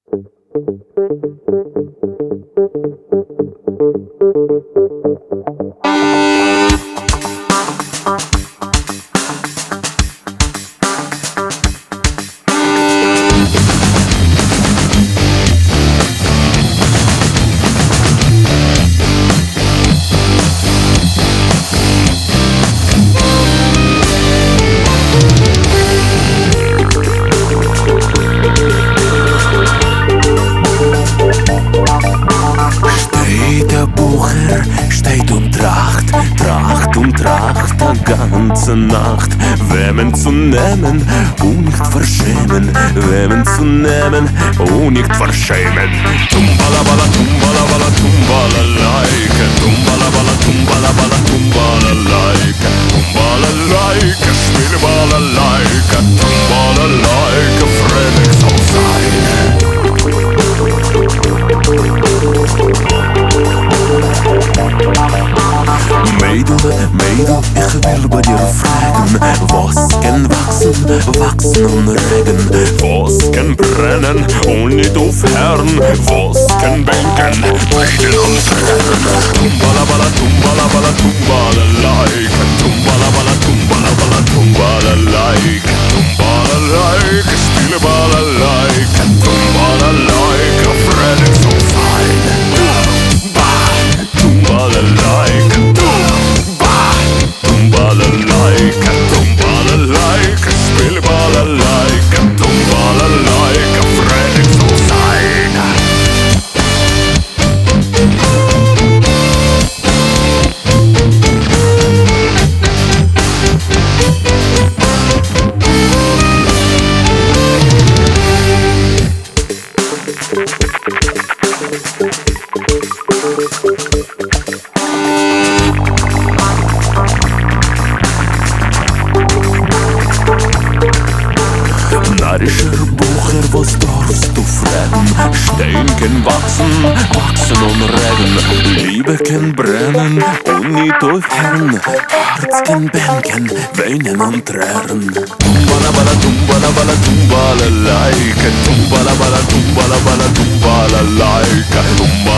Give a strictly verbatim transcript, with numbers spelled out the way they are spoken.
Steht und tracht, tracht und tracht die ganze Nacht. Wem zu nehmen und nicht verschämen, wem zu nehmen und nicht verschämen. Tumbalabala, tumbalabala, tumbalalaike, tumbalabala, tumbalabala, tumbalalaike, tumbalalaike, spielbalalaike, tumbalalaike, fröhlich soll sein. Mädel, Mädel, ich will bei dir fragen, was kann wachsen, wachsen und regen? Was kann brennen und nicht aufhören? Was kann bänken, brennen und trennen? Tumbalabala, tumbalabala, tumbalalaike, tumbalabala, tumbalabala, tumbalalaike, tumbalalaike, spielbalalaike, tumbalalaike, fröhlich soll sein. Tumbalalaike, tumbalalaike, tumbalalaike, spielbalalaike, tumbalalaike, fröhlich soll sein. Narischer Bucher, was darfst du fragen? Stein kann wachsen, wachsen und reden. Liebe kann brennen und nicht aufhören. Herz kann bänken, weinen und tränen. Tumbalabala, tumbalabala, tumbalalaike, tumbalabala, tumbalabala, tumbalalaike, tumbalalaike.